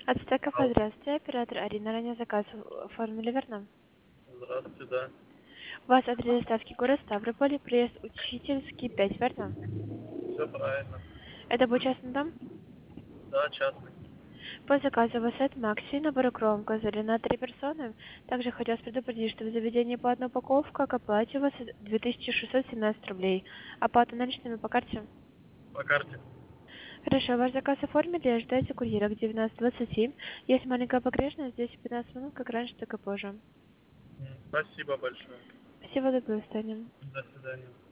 Ацтеков, Алло. здравствуйте. Оператор Арина, ранее заказ оформили, верно? Здравствуйте, да. У вас адрес доставки город Ставрополь, приезд Учительский, 5, верно? Все правильно. Это был частный дом? Да, частный. По заказу вас от Макси, набор укроем козыри на 3 персоны. Также хотелось предупредить, что в заведении по одной упаковке к оплате у вас 2617 рублей. Оплата наличными по карте? По карте. Хорошо, ваш заказ оформили, ожидайте курьера к 19:20. Есть маленькая погрешность, здесь 15 минут, как раньше, так и позже. Спасибо большое. Спасибо, до свидания. До свидания.